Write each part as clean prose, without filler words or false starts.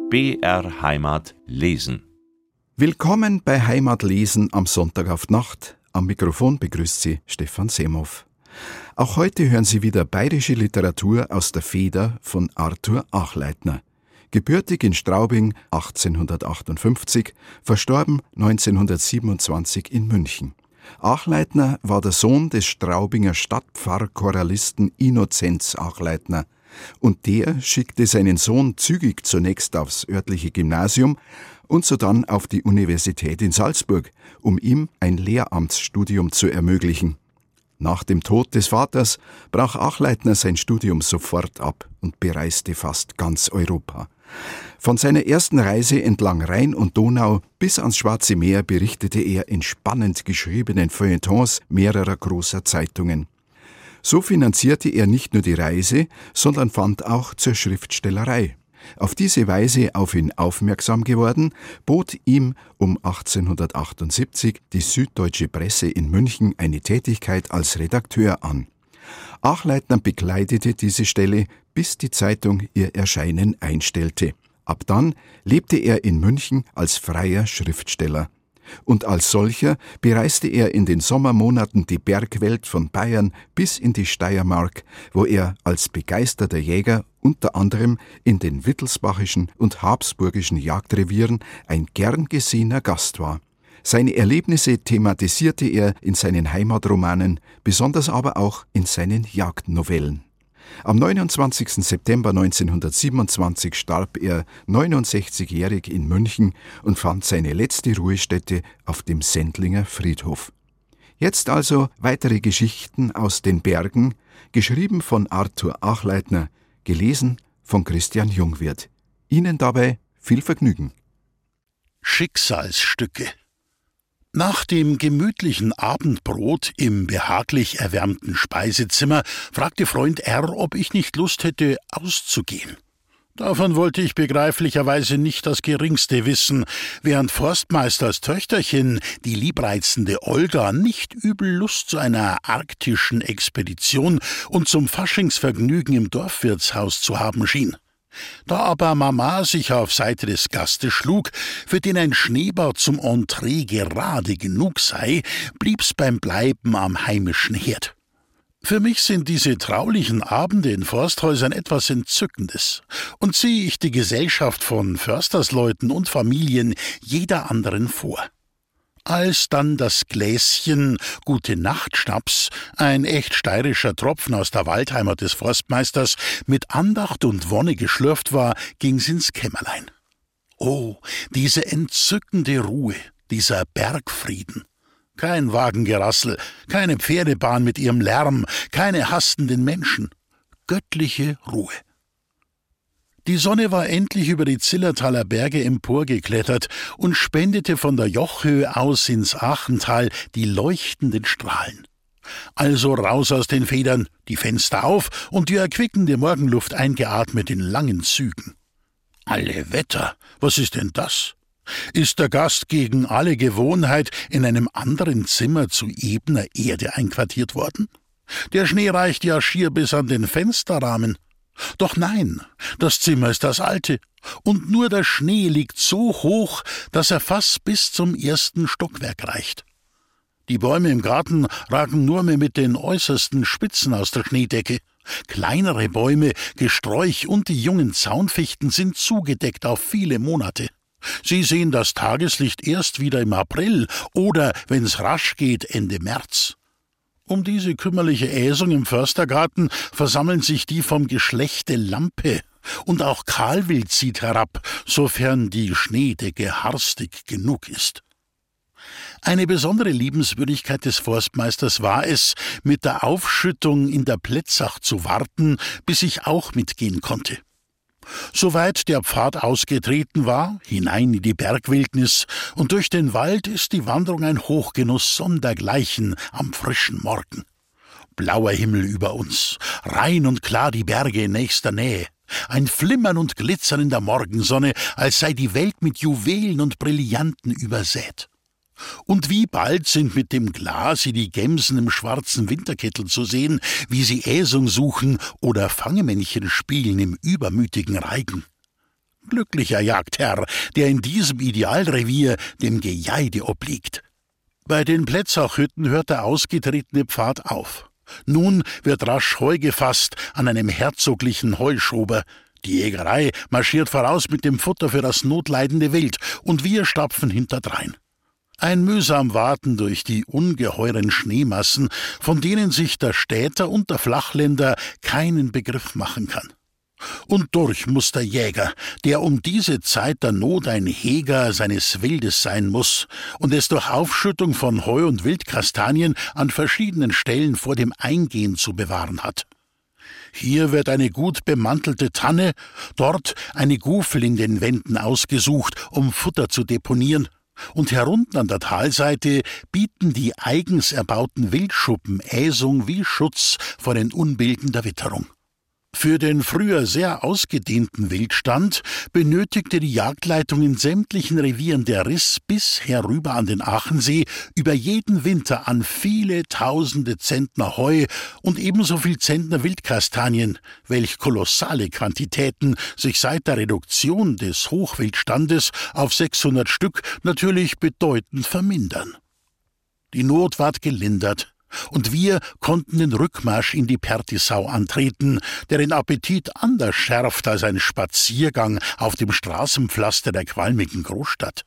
BR Heimat lesen. Willkommen bei Heimat lesen am Sonntag auf Nacht. Am Mikrofon begrüßt Sie Stefan Semhoff. Auch heute hören Sie wieder bayerische Literatur aus der Feder von Arthur Achleitner. Gebürtig in Straubing 1858, verstorben 1927 in München. Achleitner war der Sohn des Straubinger Stadtpfarrchoralisten Innozenz Achleitner. Und der schickte seinen Sohn zügig zunächst aufs örtliche Gymnasium und sodann auf die Universität in Salzburg, um ihm ein Lehramtsstudium zu ermöglichen. Nach dem Tod des Vaters brach Achleitner sein Studium sofort ab und bereiste fast ganz Europa. Von seiner ersten Reise entlang Rhein und Donau bis ans Schwarze Meer berichtete er in spannend geschriebenen Feuilletons mehrerer großer Zeitungen. So finanzierte er nicht nur die Reise, sondern fand auch zur Schriftstellerei. Auf diese Weise auf ihn aufmerksam geworden, bot ihm um 1878 die Süddeutsche Presse in München eine Tätigkeit als Redakteur an. Achleitner bekleidete diese Stelle, bis die Zeitung ihr Erscheinen einstellte. Ab dann lebte er in München als freier Schriftsteller. Und als solcher bereiste er in den Sommermonaten die Bergwelt von Bayern bis in die Steiermark, wo er als begeisterter Jäger unter anderem in den wittelsbachischen und habsburgischen Jagdrevieren ein gern gesehener Gast war. Seine Erlebnisse thematisierte er in seinen Heimatromanen, besonders aber auch in seinen Jagdnovellen. Am 29. September 1927 starb er 69-jährig in München und fand seine letzte Ruhestätte auf dem Sendlinger Friedhof. Jetzt also weitere Geschichten aus den Bergen, geschrieben von Arthur Achleitner, gelesen von Christian Jungwirth. Ihnen dabei viel Vergnügen. Schicksalsstücke. Nach dem gemütlichen Abendbrot im behaglich erwärmten Speisezimmer fragte Freund R., ob ich nicht Lust hätte, auszugehen. Davon wollte ich begreiflicherweise nicht das Geringste wissen, während Forstmeisters Töchterchen, die liebreizende Olga, nicht übel Lust zu einer arktischen Expedition und zum Faschingsvergnügen im Dorfwirtshaus zu haben schien. Da aber Mama sich auf Seite des Gastes schlug, für den ein Schneebad zum Entree gerade genug sei, blieb's beim Bleiben am heimischen Herd. Für mich sind diese traulichen Abende in Forsthäusern etwas Entzückendes, und ziehe ich die Gesellschaft von Förstersleuten und Familien jeder anderen vor. Als dann das Gläschen Gute-Nacht-Schnaps, ein echt steirischer Tropfen aus der Waldheimat des Forstmeisters, mit Andacht und Wonne geschlürft war, ging's ins Kämmerlein. Oh, diese entzückende Ruhe, dieser Bergfrieden. Kein Wagengerassel, keine Pferdebahn mit ihrem Lärm, keine hastenden Menschen. Göttliche Ruhe. Die Sonne war endlich über die Zillertaler Berge emporgeklettert und spendete von der Jochhöhe aus ins Achental die leuchtenden Strahlen. Also raus aus den Federn, die Fenster auf und die erquickende Morgenluft eingeatmet in langen Zügen. Alle Wetter, was ist denn das? Ist der Gast gegen alle Gewohnheit in einem anderen Zimmer zu ebener Erde einquartiert worden? Der Schnee reicht ja schier bis an den Fensterrahmen. Doch nein, das Zimmer ist das alte, und nur der Schnee liegt so hoch, dass er fast bis zum ersten Stockwerk reicht. Die Bäume im Garten ragen nur mehr mit den äußersten Spitzen aus der Schneedecke. Kleinere Bäume, Gesträuch und die jungen Zaunfichten sind zugedeckt auf viele Monate. Sie sehen das Tageslicht erst wieder im April oder, wenn's rasch geht, Ende März. Um diese kümmerliche Äsung im Förstergarten versammeln sich die vom Geschlechte Lampe, und auch Kahlwild zieht herab, sofern die Schneedecke harstig genug ist. Eine besondere Liebenswürdigkeit des Forstmeisters war es, mit der Aufschüttung in der Plätzach zu warten, bis ich auch mitgehen konnte. Soweit der Pfad ausgetreten war, hinein in die Bergwildnis und durch den Wald, ist die Wanderung ein Hochgenuss sondergleichen am frischen Morgen. Blauer Himmel über uns, rein und klar die Berge in nächster Nähe, ein Flimmern und Glitzern in der Morgensonne, als sei die Welt mit Juwelen und Brillanten übersät. Und wie bald sind mit dem Glase die Gemsen im schwarzen Winterkittel zu sehen, wie sie Äsung suchen oder Fangemännchen spielen im übermütigen Reigen. Glücklicher Jagdherr, der in diesem Idealrevier dem Gejeide obliegt. Bei den Plätzauchhütten hört der ausgetretene Pfad auf. Nun wird rasch Heu gefasst an einem herzoglichen Heuschober. Die Jägerei marschiert voraus mit dem Futter für das notleidende Wild, und wir stapfen hinterdrein. Ein mühsam Warten durch die ungeheuren Schneemassen, von denen sich der Städter und der Flachländer keinen Begriff machen kann. Und durch muss der Jäger, der um diese Zeit der Not ein Heger seines Wildes sein muss und es durch Aufschüttung von Heu und Wildkastanien an verschiedenen Stellen vor dem Eingehen zu bewahren hat. Hier wird eine gut bemantelte Tanne, dort eine Gufel in den Wänden ausgesucht, um Futter zu deponieren, und herunten an der Talseite bieten die eigens erbauten Wildschuppen Äsung wie Schutz vor den Unbilden der Witterung. Für den früher sehr ausgedehnten Wildstand benötigte die Jagdleitung in sämtlichen Revieren der Riß bis herüber an den Aachensee über jeden Winter an viele tausende Zentner Heu und ebenso viel Zentner Wildkastanien, welch kolossale Quantitäten sich seit der Reduktion des Hochwildstandes auf 600 Stück natürlich bedeutend vermindern. Die Not ward gelindert, und wir konnten den Rückmarsch in die Pertisau antreten, der den Appetit anders schärft als ein Spaziergang auf dem Straßenpflaster der qualmigen Großstadt.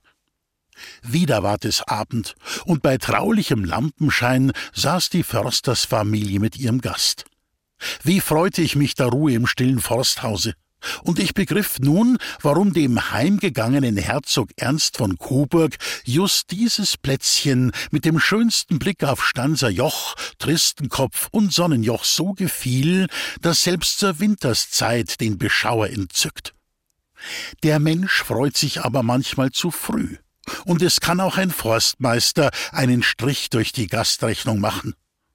Wieder ward es Abend, und bei traulichem Lampenschein saß die Förstersfamilie mit ihrem Gast. Wie freute ich mich der Ruhe im stillen Forsthause! Und ich begriff nun, warum dem heimgegangenen Herzog Ernst von Coburg just dieses Plätzchen mit dem schönsten Blick auf Stanser Joch, Tristenkopf und Sonnenjoch so gefiel, dass selbst zur Winterszeit den Beschauer entzückt. Der Mensch freut sich aber manchmal zu früh, und es kann auch ein Forstmeister einen Strich durch die Gastrechnung machen.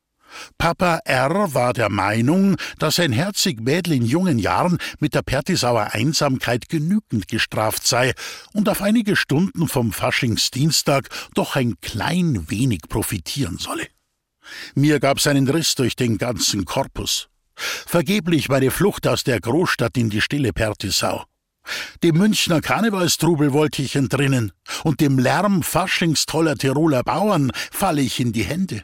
Papa R. war der Meinung, dass ein Herzig-Mädel in jungen Jahren mit der Pertisauer Einsamkeit genügend gestraft sei und auf einige Stunden vom Faschingsdienstag doch ein klein wenig profitieren solle. Mir gab's einen Riss durch den ganzen Korpus. Vergeblich meine Flucht aus der Großstadt in die stille Pertisau. Dem Münchner Karnevalstrubel wollte ich entrinnen, und dem Lärm faschingstoller Tiroler Bauern falle ich in die Hände.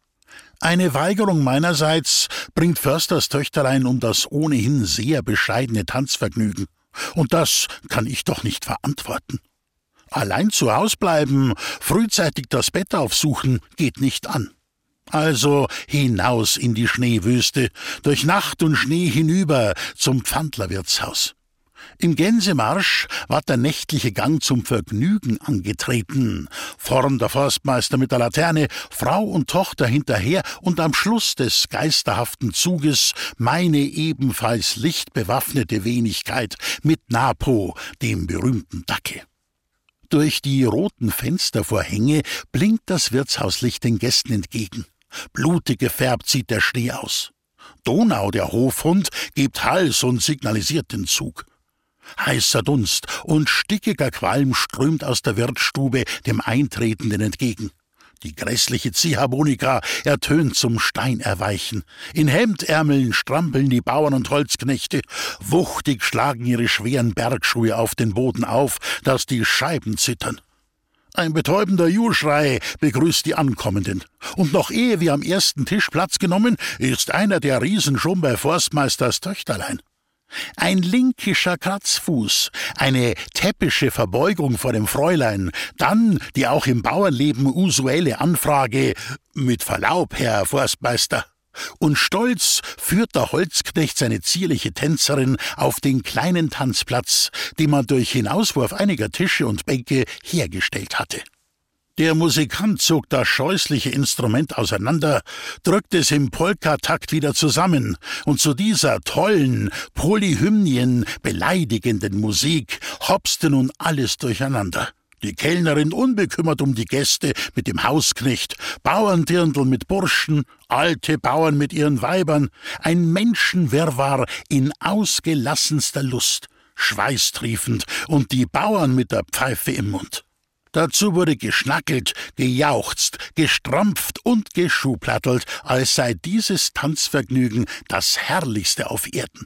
Eine Weigerung meinerseits bringt Försterstöchterlein um das ohnehin sehr bescheidene Tanzvergnügen. Und das kann ich doch nicht verantworten. Allein zu Haus bleiben, frühzeitig das Bett aufsuchen, geht nicht an. Also hinaus in die Schneewüste, durch Nacht und Schnee hinüber zum Pfandlerwirtshaus. Im Gänsemarsch ward der nächtliche Gang zum Vergnügen angetreten. Vorn der Forstmeister mit der Laterne, Frau und Tochter hinterher und am Schluss des geisterhaften Zuges meine ebenfalls lichtbewaffnete Wenigkeit mit Napo, dem berühmten Dacke. Durch die roten Fenstervorhänge blinkt das Wirtshauslicht den Gästen entgegen. Blutig gefärbt sieht der Schnee aus. Donau, der Hofhund, gibt Hals und signalisiert den Zug. Heißer Dunst und stickiger Qualm strömt aus der Wirtsstube dem Eintretenden entgegen. Die grässliche Ziehharmonika ertönt zum Steinerweichen. In Hemdärmeln strampeln die Bauern und Holzknechte. Wuchtig schlagen ihre schweren Bergschuhe auf den Boden auf, dass die Scheiben zittern. Ein betäubender Juhlschrei begrüßt die Ankommenden. Und noch ehe wir am ersten Tisch Platz genommen, ist einer der Riesen schon bei Forstmeisters Töchterlein. Ein linkischer Kratzfuß, eine täppische Verbeugung vor dem Fräulein, dann die auch im Bauernleben usuelle Anfrage: »Mit Verlaub, Herr Forstmeister«, und stolz führt der Holzknecht seine zierliche Tänzerin auf den kleinen Tanzplatz, den man durch Hinauswurf einiger Tische und Bänke hergestellt hatte. Der Musikant zog das scheußliche Instrument auseinander, drückte es im Polkatakt wieder zusammen, und zu dieser tollen, Polyhymnien beleidigenden Musik hopste nun alles durcheinander. Die Kellnerin unbekümmert um die Gäste mit dem Hausknecht, Bauerndirndl mit Burschen, alte Bauern mit ihren Weibern, ein Menschenwirrwarr in ausgelassenster Lust, schweißtriefend, und die Bauern mit der Pfeife im Mund. Dazu wurde geschnackelt, gejauchzt, gestrampft und geschuhplattelt, als sei dieses Tanzvergnügen das Herrlichste auf Erden.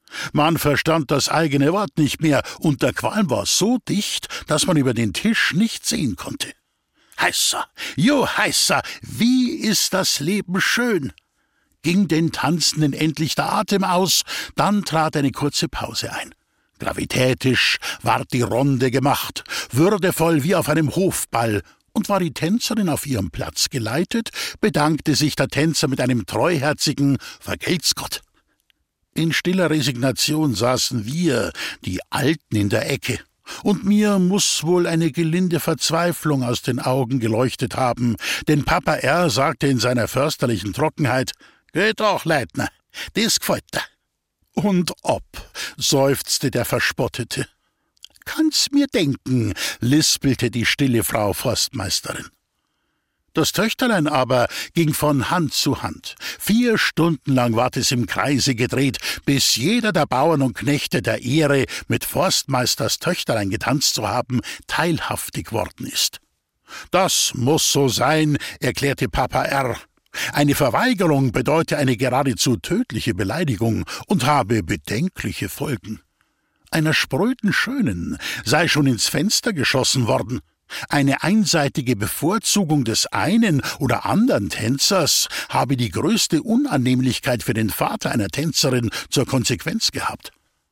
Man verstand das eigene Wort nicht mehr, und der Qualm war so dicht, dass man über den Tisch nicht sehen konnte. Heißer, heißer, wie ist das Leben schön! Ging den Tanzenden endlich der Atem aus, dann trat eine kurze Pause ein. Gravitätisch ward die Ronde gemacht, würdevoll wie auf einem Hofball, und war die Tänzerin auf ihrem Platz geleitet, bedankte sich der Tänzer mit einem treuherzigen »Vergelt's Gott«. In stiller Resignation saßen wir, die Alten, in der Ecke, und mir muß wohl eine gelinde Verzweiflung aus den Augen geleuchtet haben, denn Papa R. sagte in seiner försterlichen Trockenheit: »Geht doch, Leitner, das gefällt dir.« »Und ob«, seufzte der Verspottete. »Kann's mir denken«, lispelte die stille Frau Forstmeisterin. Das Töchterlein aber ging von Hand zu Hand. 4 Stunden lang ward es im Kreise gedreht, bis jeder der Bauern und Knechte der Ehre, mit Forstmeisters Töchterlein getanzt zu haben, teilhaftig worden ist. »Das muß so sein«, erklärte Papa R. »Eine Verweigerung bedeute eine geradezu tödliche Beleidigung und habe bedenkliche Folgen. Einer spröden Schönen sei schon ins Fenster geschossen worden. Eine einseitige Bevorzugung des einen oder anderen Tänzers habe die größte Unannehmlichkeit für den Vater einer Tänzerin zur Konsequenz gehabt.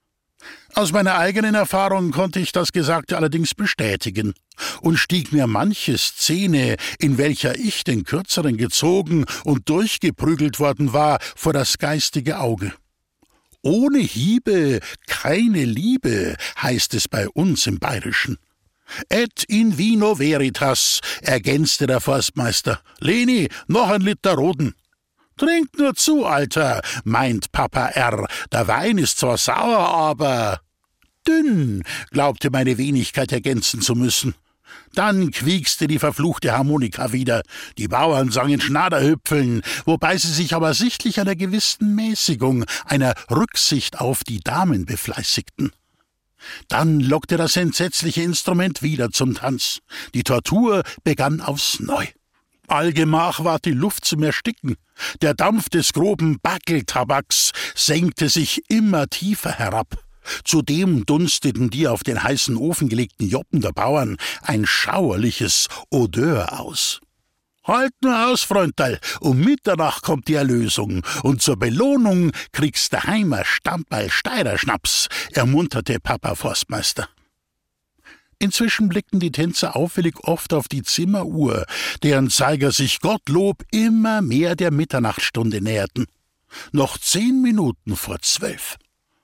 Aus meiner eigenen Erfahrung konnte ich das Gesagte allerdings bestätigen und stieg mir manche Szene, in welcher ich den Kürzeren gezogen und durchgeprügelt worden war, vor das geistige Auge. Ohne Hiebe keine Liebe, heißt es bei uns im Bayerischen. »Et in vino veritas«, ergänzte der Forstmeister. »Leni, noch ein Liter Roden.« »Trink nur zu, Alter«, meint Papa R., »der Wein ist zwar sauer, aber...« »Dünn«, glaubte meine Wenigkeit ergänzen zu müssen. Dann quiekste die verfluchte Harmonika wieder. Die Bauern sangen Schnaderhüpfeln, wobei sie sich aber sichtlich einer gewissen Mäßigung, einer Rücksicht auf die Damen befleißigten. Dann lockte das entsetzliche Instrument wieder zum Tanz. Die Tortur begann aufs Neu. Allgemach ward die Luft zum Ersticken. Der Dampf des groben Backeltabaks senkte sich immer tiefer herab. Zudem dunsteten die auf den heißen Ofen gelegten Joppen der Bauern ein schauerliches Odeur aus. »Halt nur aus, Freundteil, um Mitternacht kommt die Erlösung, und zur Belohnung kriegst du Heimer Stamperl Steirer-Schnaps«, ermunterte Papa Forstmeister. Inzwischen blickten die Tänzer auffällig oft auf die Zimmeruhr, deren Zeiger sich Gottlob immer mehr der Mitternachtsstunde näherten. Noch 10 Minuten vor 12.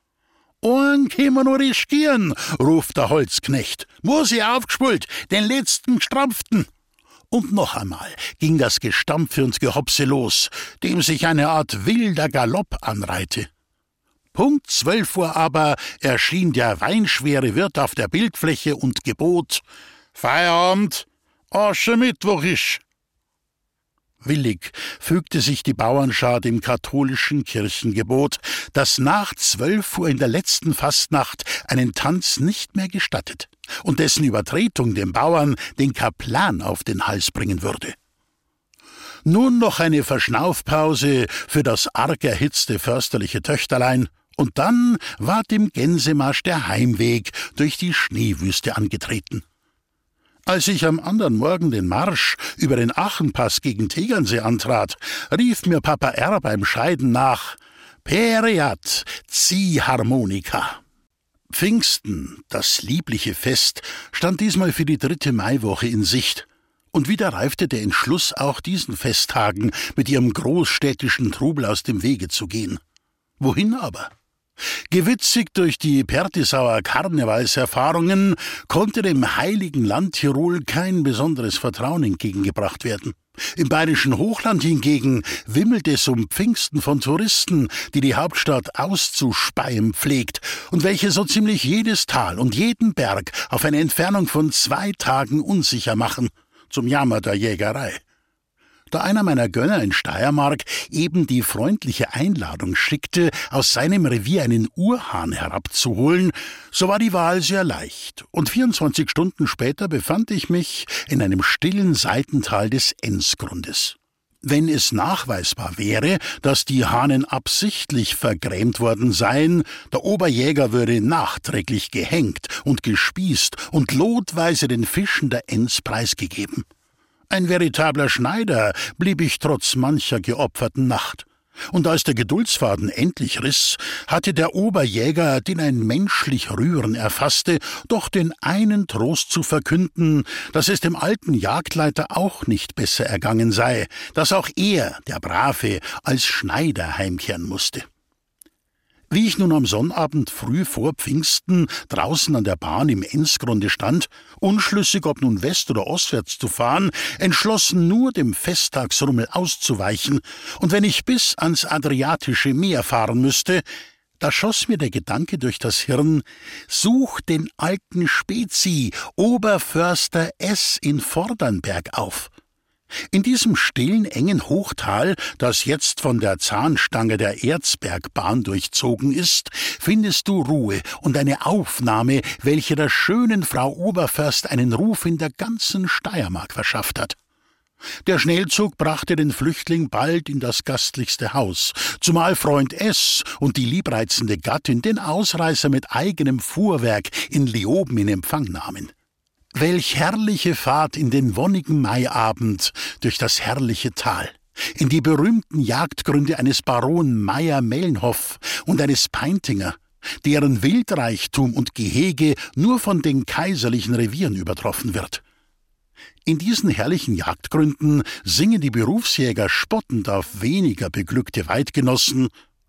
»Einen können wir nur riskieren«, ruft der Holzknecht. »Muss ich aufgespult, den letzten gestrampften.« Und noch einmal ging das Gestampfe und Gehopse los, dem sich eine Art wilder Galopp anreihte. Punkt 12 Uhr aber erschien der weinschwere Wirt auf der Bildfläche und gebot: »Feierabend, Aschermittwoch isch.« Willig fügte sich die Bauernschar dem katholischen Kirchengebot, das nach 12 Uhr in der letzten Fastnacht einen Tanz nicht mehr gestattet und dessen Übertretung dem Bauern den Kaplan auf den Hals bringen würde. Nun noch eine Verschnaufpause für das arg erhitzte försterliche Töchterlein, und dann ward im Gänsemarsch der Heimweg durch die Schneewüste angetreten. Als ich am anderen Morgen den Marsch über den Achenpass gegen Tegernsee antrat, rief mir Papa R. beim Scheiden nach: »Pereat, Ziehharmonika.« Pfingsten, das liebliche Fest, stand diesmal für die 3. Maiwoche in Sicht, und wieder reifte der Entschluss, auch diesen Festtagen mit ihrem großstädtischen Trubel aus dem Wege zu gehen. Wohin aber? Gewitzigt durch die Pertisauer Karnevalserfahrungen konnte dem heiligen Land Tirol kein besonderes Vertrauen entgegengebracht werden. Im bayerischen Hochland hingegen wimmelt es um Pfingsten von Touristen, die die Hauptstadt auszuspeien pflegt und welche so ziemlich jedes Tal und jeden Berg auf eine Entfernung von 2 Tagen unsicher machen, zum Jammer der Jägerei. Da einer meiner Gönner in Steiermark eben die freundliche Einladung schickte, aus seinem Revier einen Urhahn herabzuholen, so war die Wahl sehr leicht, und 24 Stunden später befand ich mich in einem stillen Seitental des Enzgrundes. Wenn es nachweisbar wäre, dass die Hahnen absichtlich vergrämt worden seien, der Oberjäger würde nachträglich gehängt und gespießt und lotweise den Fischen der Enns preisgegeben. Ein veritabler Schneider blieb ich trotz mancher geopferten Nacht. Und als der Geduldsfaden endlich riss, hatte der Oberjäger, den ein menschlich Rühren erfasste, doch den einen Trost zu verkünden, dass es dem alten Jagdleiter auch nicht besser ergangen sei, dass auch er, der Brave, als Schneider heimkehren musste. Wie ich nun am Sonnabend früh vor Pfingsten draußen an der Bahn im Ennsgrunde stand, unschlüssig, ob nun west- oder ostwärts zu fahren, entschlossen nur dem Festtagsrummel auszuweichen, und wenn ich bis ans Adriatische Meer fahren müsste, da schoss mir der Gedanke durch das Hirn: Such den alten Spezi, Oberförster S. in Vordernberg auf. In diesem stillen, engen Hochtal, das jetzt von der Zahnstange der Erzbergbahn durchzogen ist, findest du Ruhe und eine Aufnahme, welche der schönen Frau Oberförst einen Ruf in der ganzen Steiermark verschafft hat. Der Schnellzug brachte den Flüchtling bald in das gastlichste Haus, zumal Freund S. und die liebreizende Gattin den Ausreißer mit eigenem Fuhrwerk in Leoben in Empfang nahmen. Welch herrliche Fahrt in den wonnigen Maiabend durch das herrliche Tal, in die berühmten Jagdgründe eines Baron Meyer-Mellenhoff und eines Peintinger, deren Wildreichtum und Gehege nur von den kaiserlichen Revieren übertroffen wird. In diesen herrlichen Jagdgründen singen die Berufsjäger spottend auf weniger beglückte Weidgenossen: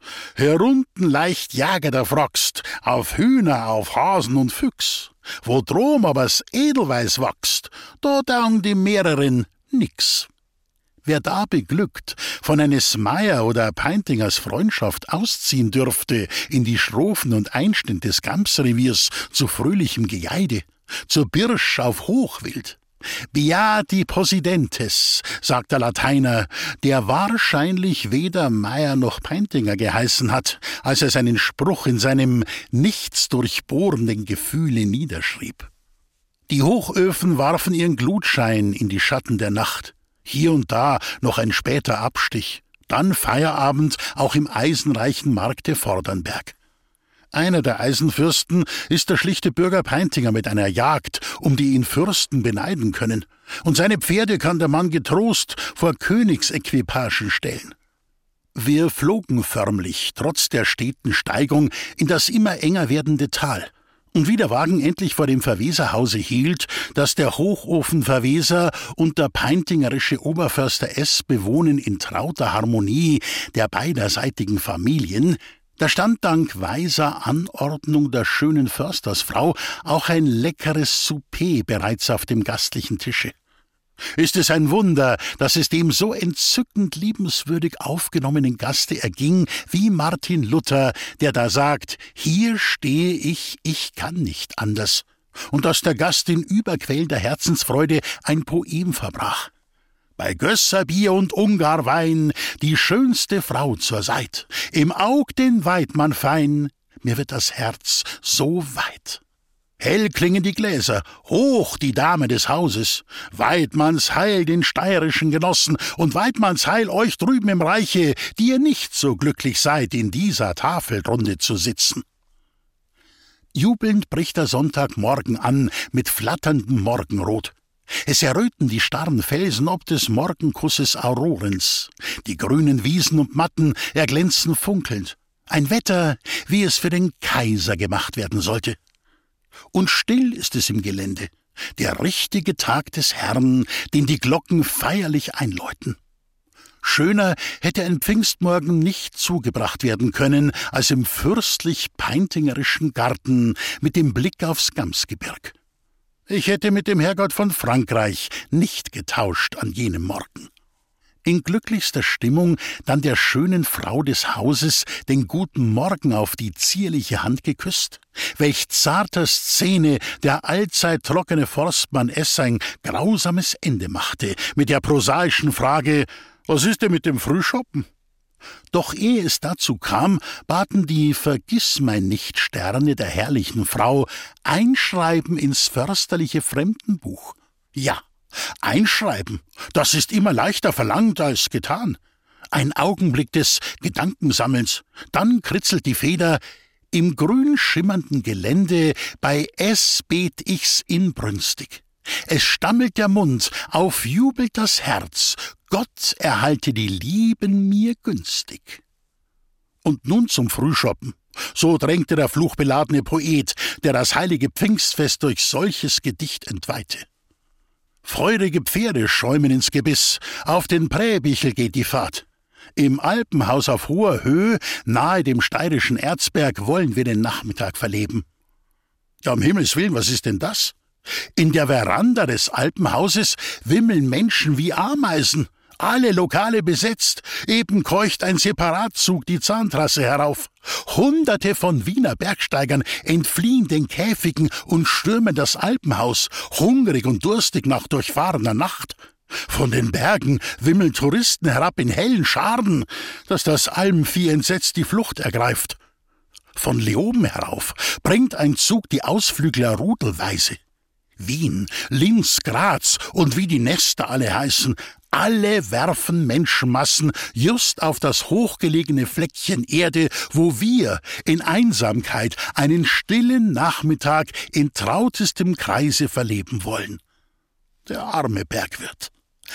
Herunten leicht Jager der Frockst, auf Hühner, auf Hasen und Füchs. Wo drum aber's Edelweiß wächst, da dau'n die Mehrerin nix. Wer da beglückt von eines Meier oder Peintingers Freundschaft ausziehen dürfte in die Schrofen und Einschnitt des Gamsreviers zu fröhlichem Gejeide, zur Birsch auf Hochwild, Beati Possidentes, sagt der Lateiner, der wahrscheinlich weder Meier noch Peintinger geheißen hat, als er seinen Spruch in seinem nichts durchbohrenden Gefühle niederschrieb. Die Hochöfen warfen ihren Glutschein in die Schatten der Nacht. Hier und da noch ein später Abstich, dann Feierabend auch im eisenreichen Markte Vordernberg. Einer der Eisenfürsten ist der schlichte Bürger Peintinger mit einer Jagd, um die ihn Fürsten beneiden können, und seine Pferde kann der Mann getrost vor Königsequipagen stellen. Wir flogen förmlich, trotz der steten Steigung, in das immer enger werdende Tal, und wie der Wagen endlich vor dem Verweserhause hielt, das der Hochofen Verweser und der peintingerische Oberförster S. bewohnen in trauter Harmonie der beiderseitigen Familien, da stand dank weiser Anordnung der schönen Förstersfrau auch ein leckeres Souper bereits auf dem gastlichen Tische. Ist es ein Wunder, dass es dem so entzückend liebenswürdig aufgenommenen Gaste erging, wie Martin Luther, der da sagt: Hier stehe ich kann nicht anders, und dass der Gast in überquellender Herzensfreude ein Poem verbrach. Bei Gösserbier und Ungarwein die schönste Frau zur Seit, im Aug den Weidmann fein, mir wird das Herz so weit. Hell klingen die Gläser, hoch die Dame des Hauses, Weidmanns Heil den steirischen Genossen und Weidmanns Heil euch drüben im Reiche, die ihr nicht so glücklich seid, in dieser Tafelrunde zu sitzen. Jubelnd bricht der Sonntagmorgen an mit flatterndem Morgenrot. Es erröten die starren Felsen ob des Morgenkusses Aurorens. Die grünen Wiesen und Matten erglänzen funkelnd. Ein Wetter, wie es für den Kaiser gemacht werden sollte. Und still ist es im Gelände, der richtige Tag des Herrn, den die Glocken feierlich einläuten. Schöner hätte ein Pfingstmorgen nicht zugebracht werden können, als im fürstlich peintingerischen Garten mit dem Blick aufs Gamsgebirg. Ich hätte mit dem Herrgott von Frankreich nicht getauscht an jenem Morgen. In glücklichster Stimmung dann der schönen Frau des Hauses den guten Morgen auf die zierliche Hand geküsst, welch zarter Szene der allzeit trockene Forstmann S. ein grausames Ende machte, mit der prosaischen Frage: Was ist denn mit dem Frühschoppen? Doch ehe es dazu kam, baten die Vergissmeinnicht-Sterne der herrlichen Frau Einschreiben ins försterliche Fremdenbuch. Ja, Einschreiben, das ist immer leichter verlangt als getan. Ein Augenblick des Gedankensammelns, dann kritzelt die Feder: Im grün schimmernden Gelände bei S bet ich's inbrünstig. Es stammelt der Mund, aufjubelt das Herz, Gott erhalte die Lieben mir günstig. Und nun zum Frühschoppen. So drängte der fluchbeladene Poet, der das heilige Pfingstfest durch solches Gedicht entweihte. Feurige Pferde schäumen ins Gebiss, auf den Präbichel geht die Fahrt. Im Alpenhaus auf hoher Höhe, nahe dem steirischen Erzberg, wollen wir den Nachmittag verleben. Ja, um Himmels Willen, was ist denn das? In der Veranda des Alpenhauses wimmeln Menschen wie Ameisen, alle Lokale besetzt, eben keucht ein Separatzug die Zahntrasse herauf. Hunderte von Wiener Bergsteigern entfliehen den Käfigen und stürmen das Alpenhaus, hungrig und durstig nach durchfahrener Nacht. Von den Bergen wimmeln Touristen herab in hellen Scharen, dass das Almvieh entsetzt die Flucht ergreift. Von Leoben herauf bringt ein Zug die Ausflügler rudelweise. Wien, Linz, Graz und wie die Nester alle heißen, alle werfen Menschenmassen just auf das hochgelegene Fleckchen Erde, wo wir in Einsamkeit einen stillen Nachmittag in trautestem Kreise verleben wollen. Der arme Bergwirt.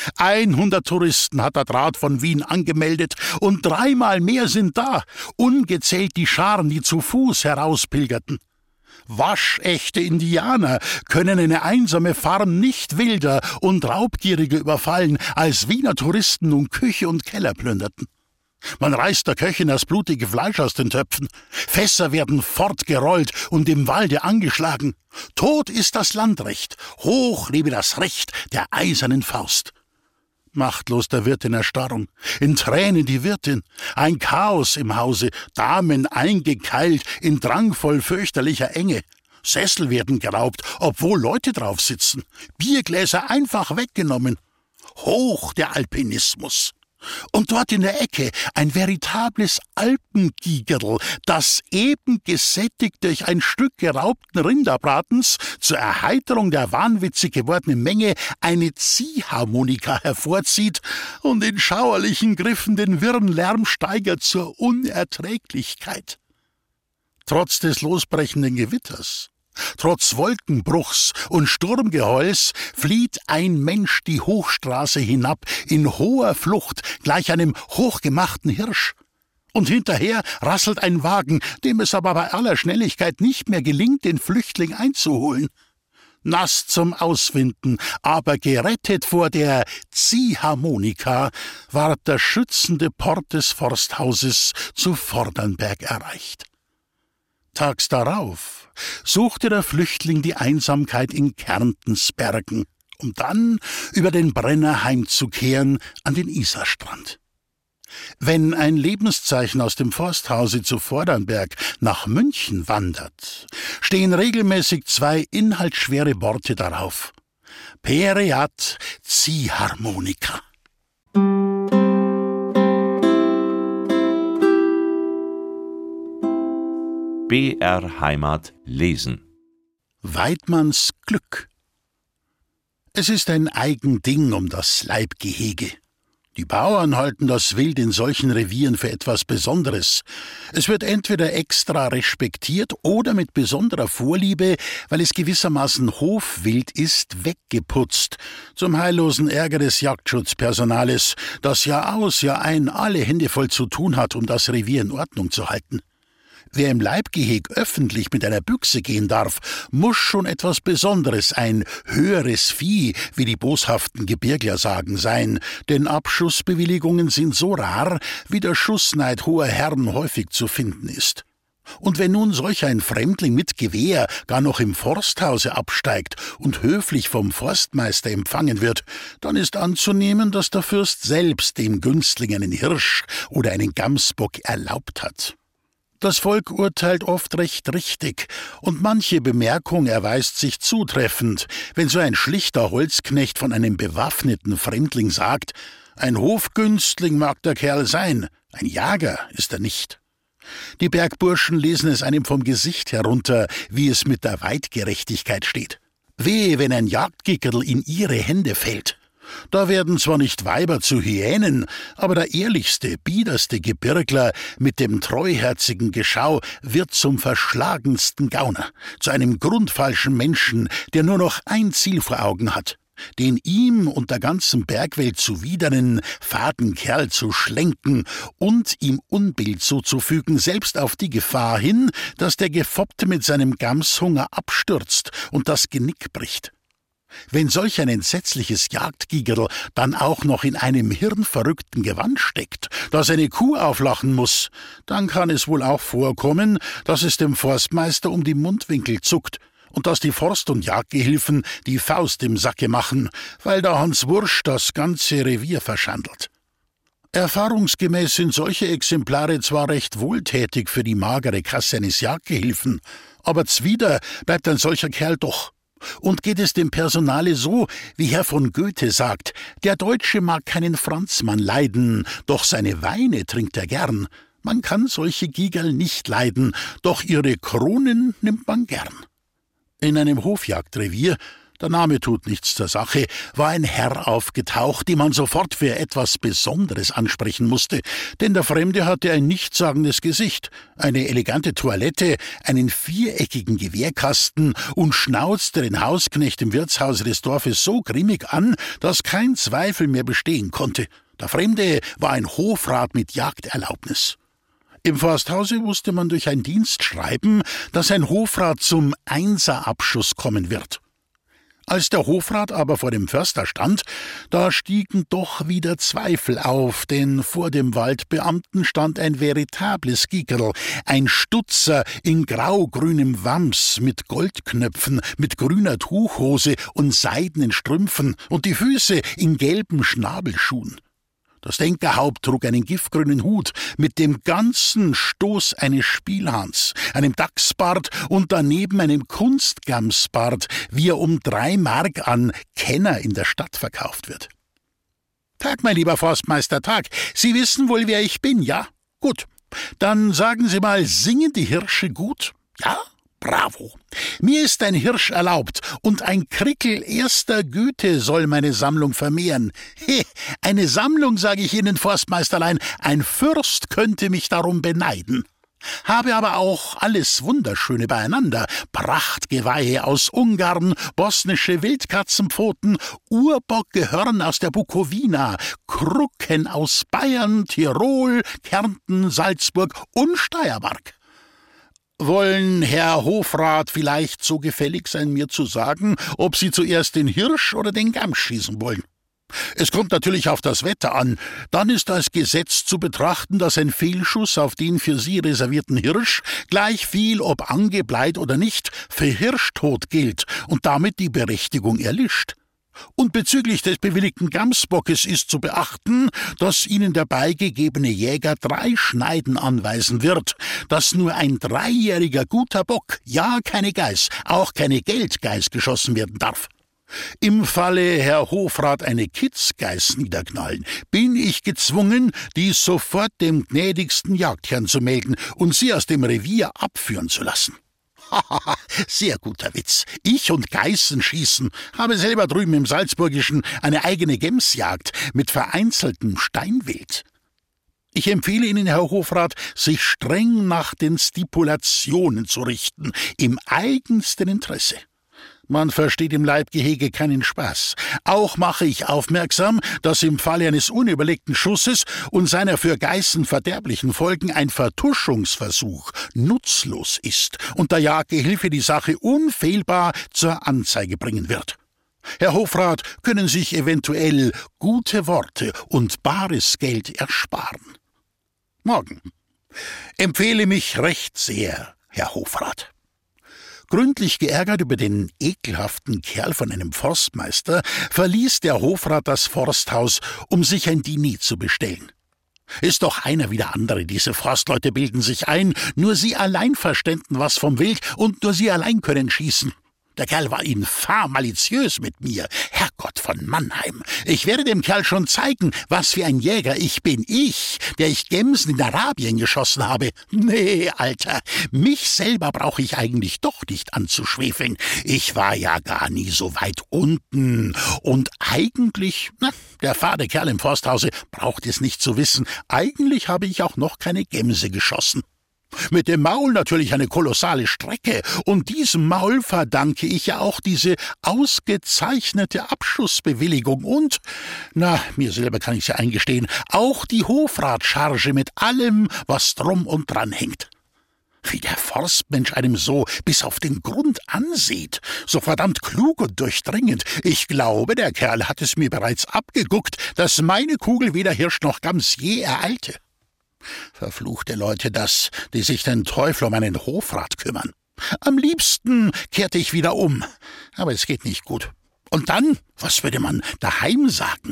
100 Touristen hat der Draht von Wien angemeldet und 3-mal mehr sind da, ungezählt die Scharen, die zu Fuß herauspilgerten. Waschechte Indianer können eine einsame Farm nicht wilder und raubgieriger überfallen, als Wiener Touristen nun Küche und Keller plünderten. Man reißt der Köchin das blutige Fleisch aus den Töpfen, Fässer werden fortgerollt und im Walde angeschlagen. Tot ist das Landrecht, hoch lebe das Recht der eisernen Faust. Machtlos der Wirt in Erstarrung, in Tränen die Wirtin, ein Chaos im Hause, Damen eingekeilt in drangvoll fürchterlicher Enge. Sessel werden geraubt, obwohl Leute drauf sitzen, Biergläser einfach weggenommen. Hoch der Alpinismus. Und dort in der Ecke ein veritables Alpengigerl, das eben gesättigt durch ein Stück geraubten Rinderbratens zur Erheiterung der wahnwitzig gewordenen Menge eine Ziehharmonika hervorzieht und in schauerlichen Griffen den wirren Lärm steigert zur Unerträglichkeit. Trotz des losbrechenden Gewitters, trotz Wolkenbruchs und Sturmgeheuls flieht ein Mensch die Hochstraße hinab in hoher Flucht, gleich einem hochgemachten Hirsch. Und hinterher rasselt ein Wagen, dem es aber bei aller Schnelligkeit nicht mehr gelingt, den Flüchtling einzuholen. Nass zum Auswinden, aber gerettet vor der Ziehharmonika, ward der schützende Port des Forsthauses zu Vordernberg erreicht. Tags darauf suchte der Flüchtling die Einsamkeit in Kärntens Bergen, um dann über den Brenner heimzukehren an den Isarstrand. Wenn ein Lebenszeichen aus dem Forsthause zu Vordernberg nach München wandert, stehen regelmäßig 2 inhaltsschwere Worte darauf: Pereat Ziehharmonika. BR Heimat lesen. Weidmanns Glück. Es ist ein Eigending um das Leibgehege. Die Bauern halten das Wild in solchen Revieren für etwas Besonderes. Es wird entweder extra respektiert oder mit besonderer Vorliebe, weil es gewissermaßen Hofwild ist, weggeputzt, zum heillosen Ärger des Jagdschutzpersonales, das Jahr aus, Jahr ein alle Hände voll zu tun hat, um das Revier in Ordnung zu halten. Wer im Leibgeheg öffentlich mit einer Büchse gehen darf, muss schon etwas Besonderes, ein höheres Vieh, wie die boshaften Gebirgler sagen, sein, denn Abschussbewilligungen sind so rar, wie der Schussneid hoher Herren häufig zu finden ist. Und wenn nun solch ein Fremdling mit Gewehr gar noch im Forsthause absteigt und höflich vom Forstmeister empfangen wird, dann ist anzunehmen, dass der Fürst selbst dem Günstling einen Hirsch oder einen Gamsbock erlaubt hat. Das Volk urteilt oft recht richtig, und manche Bemerkung erweist sich zutreffend, wenn so ein schlichter Holzknecht von einem bewaffneten Fremdling sagt: Ein Hofgünstling mag der Kerl sein, ein Jager ist er nicht. Die Bergburschen lesen es einem vom Gesicht herunter, wie es mit der Weidgerechtigkeit steht. Wehe, wenn ein Jagdgickerl in ihre Hände fällt. Da werden zwar nicht Weiber zu Hyänen, aber der ehrlichste, biederste Gebirgler mit dem treuherzigen Geschau wird zum verschlagensten Gauner, zu einem grundfalschen Menschen, der nur noch ein Ziel vor Augen hat, den ihm und der ganzen Bergwelt zuwidernden, faden Kerl zu schlenken und ihm Unbill zuzufügen, selbst auf die Gefahr hin, dass der Gefoppte mit seinem Gamshunger abstürzt und das Genick bricht. Wenn solch ein entsetzliches Jagdgigerl dann auch noch in einem hirnverrückten Gewand steckt, das eine Kuh auflachen muss, dann kann es wohl auch vorkommen, dass es dem Forstmeister um die Mundwinkel zuckt und dass die Forst- und Jagdgehilfen die Faust im Sacke machen, weil der Hans Wursch das ganze Revier verschandelt. Erfahrungsgemäß sind solche Exemplare zwar recht wohltätig für die magere Kasse eines Jagdgehilfen, aber zwider bleibt ein solcher Kerl doch. Und geht es dem Personale so, wie Herr von Goethe sagt, der Deutsche mag keinen Franzmann leiden, doch seine Weine trinkt er gern. Man kann solche Gigerl nicht leiden, doch ihre Kronen nimmt man gern. In einem Hofjagdrevier, der Name tut nichts zur Sache, war ein Herr aufgetaucht, den man sofort für etwas Besonderes ansprechen musste, denn der Fremde hatte ein nichtssagendes Gesicht, eine elegante Toilette, einen viereckigen Gewehrkasten und schnauzte den Hausknecht im Wirtshaus des Dorfes so grimmig an, dass kein Zweifel mehr bestehen konnte. Der Fremde war ein Hofrat mit Jagderlaubnis. Im Forsthause wusste man durch ein Dienstschreiben, dass ein Hofrat zum Einserabschuss kommen wird. Als der Hofrat aber vor dem Förster stand, da stiegen doch wieder Zweifel auf, denn vor dem Waldbeamten stand ein veritables Gigerl, ein Stutzer in grau-grünem Wams mit Goldknöpfen, mit grüner Tuchhose und seidenen Strümpfen und die Füße in gelben Schnabelschuhen. Das Denkerhaupt trug einen giftgrünen Hut mit dem ganzen Stoß eines Spielhahns, einem Dachsbart und daneben einem Kunstgamsbart, wie er um 3 Mark an Kenner in der Stadt verkauft wird. »Tag, mein lieber Forstmeister, Tag. Sie wissen wohl, wer ich bin, ja? Gut. Dann sagen Sie mal, singen die Hirsche gut? Ja? Bravo! Mir ist ein Hirsch erlaubt, und ein Krickel erster Güte soll meine Sammlung vermehren. Eine Sammlung, sage ich Ihnen, Forstmeisterlein, ein Fürst könnte mich darum beneiden. Habe aber auch alles Wunderschöne beieinander, Prachtgeweihe aus Ungarn, bosnische Wildkatzenpfoten, Urbocggehörn aus der Bukowina, Krucken aus Bayern, Tirol, Kärnten, Salzburg und Steiermark. Wollen Herr Hofrat vielleicht so gefällig sein, mir zu sagen, ob Sie zuerst den Hirsch oder den Gams schießen wollen? Es kommt natürlich auf das Wetter an. Dann ist als Gesetz zu betrachten, dass ein Fehlschuss auf den für Sie reservierten Hirsch gleich viel, ob angebleit oder nicht, für Hirschtod gilt und damit die Berechtigung erlischt. Und bezüglich des bewilligten Gamsbockes ist zu beachten, dass Ihnen der beigegebene Jäger 3 Schneiden anweisen wird, dass nur ein 3-jähriger guter Bock, ja keine Geiß, auch keine Geldgeiß geschossen werden darf. Im Falle Herr Hofrat eine Kitzgeiß niederknallen, bin ich gezwungen, dies sofort dem gnädigsten Jagdherrn zu melden und Sie aus dem Revier abführen zu lassen. Hahaha, sehr guter Witz. Ich und Geißen schießen. Habe selber drüben im Salzburgischen eine eigene Gemsjagd mit vereinzeltem Steinwild. Ich empfehle Ihnen, Herr Hofrat, sich streng nach den Stipulationen zu richten, im eigensten Interesse. Man versteht im Leibgehege keinen Spaß. Auch mache ich aufmerksam, dass im Falle eines unüberlegten Schusses und seiner für Geißen verderblichen Folgen ein Vertuschungsversuch nutzlos ist und der Jagdgehilfe die Sache unfehlbar zur Anzeige bringen wird. Herr Hofrat können sich eventuell gute Worte und bares Geld ersparen. Morgen. Empfehle mich recht sehr, Herr Hofrat. Gründlich geärgert über den ekelhaften Kerl von einem Forstmeister, verließ der Hofrat das Forsthaus, um sich ein Diner zu bestellen. Ist doch einer wie der andere, diese Forstleute bilden sich ein, nur sie allein verständen was vom Wild und nur sie allein können schießen. Der Kerl war infam maliziös mit mir. Herrgott von Mannheim. Ich werde dem Kerl schon zeigen, was für ein Jäger ich bin. Ich, der ich Gemsen in Arabien geschossen habe. Nee, Alter, mich selber brauche ich eigentlich doch nicht anzuschwefeln. Ich war ja gar nie so weit unten. Und eigentlich, der fade Kerl im Forsthause braucht es nicht zu wissen. Eigentlich habe ich auch noch keine Gemse geschossen. Mit dem Maul natürlich eine kolossale Strecke, und diesem Maul verdanke ich ja auch diese ausgezeichnete Abschussbewilligung und, mir selber kann ich's ja eingestehen, auch die Hofratscharge mit allem, was drum und dran hängt. Wie der Forstmensch einem so bis auf den Grund ansieht, so verdammt klug und durchdringend. Ich glaube, der Kerl hat es mir bereits abgeguckt, dass meine Kugel weder Hirsch noch Gams je ereilte. Verfluchte Leute das, die sich den Teufel um einen Hofrat kümmern. Am liebsten kehrte ich wieder um, aber es geht nicht gut. Und dann, was würde man daheim sagen?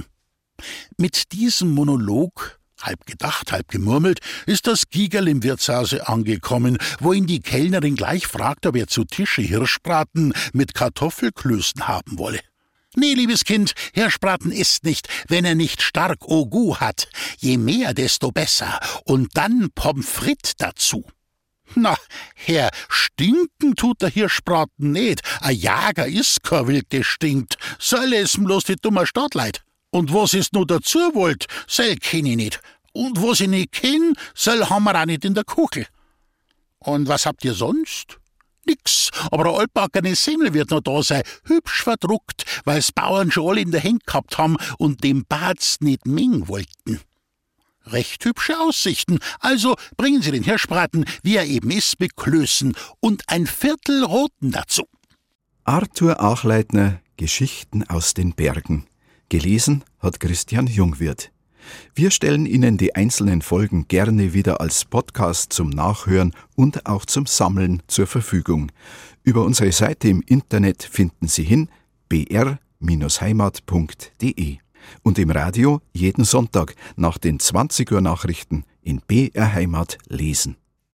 Mit diesem Monolog, halb gedacht, halb gemurmelt, ist das Gigerl im Wirtshause angekommen, wo ihn die Kellnerin gleich fragt, ob er zu Tische Hirschbraten mit Kartoffelklößen haben wolle. Nee, liebes Kind, Hirschbraten isst nicht, wenn er nicht stark Ogu hat. Je mehr, desto besser. Und dann Pommes frites dazu. Na, Herr, stinken tut der Hirschbraten nicht. A Jager is kein wild gestinkt. Soll es bloß die dummer Stadtleid. Und was is nur dazu wollt, soll kenn ich nicht. Und was ich nicht kenn, soll haben wir auch nicht in der Kuchel. Und was habt ihr sonst? Nix, aber eine altbackene Semmel wird noch da sein, hübsch verdruckt, weil's Bauern schon alle in der Hand gehabt haben und dem Bad's nicht mengen wollten. Recht hübsche Aussichten, also bringen Sie den Hirschbraten, wie er eben ist, mit Klößen und ein Viertel Roten dazu. Arthur Achleitner, Geschichten aus den Bergen. Gelesen hat Christian Jungwirth. Wir stellen Ihnen die einzelnen Folgen gerne wieder als Podcast zum Nachhören und auch zum Sammeln zur Verfügung. Über unsere Seite im Internet finden Sie hin br-heimat.de und im Radio jeden Sonntag nach den 20 Uhr Nachrichten in BR Heimat lesen.